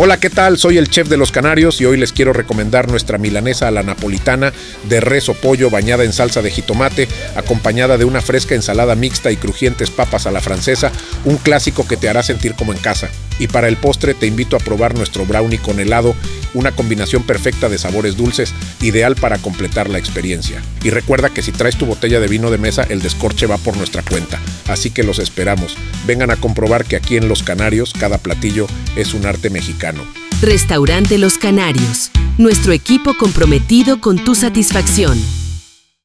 Hola, ¿qué tal? Soy el chef de Los Canarios y hoy les quiero recomendar nuestra milanesa a la napolitana de res o pollo bañada en salsa de jitomate, acompañada de una fresca ensalada mixta y crujientes papas a la francesa, un clásico que te hará sentir como en casa. Y para el postre te invito a probar nuestro brownie con helado, una combinación perfecta de sabores dulces, ideal para completar la experiencia. Y recuerda que si traes tu botella de vino de mesa, el descorche va por nuestra cuenta. Así que los esperamos. Vengan a comprobar que aquí en Los Canarios cada platillo es un arte mexicano. Restaurante Los Canarios. Nuestro equipo comprometido con tu satisfacción.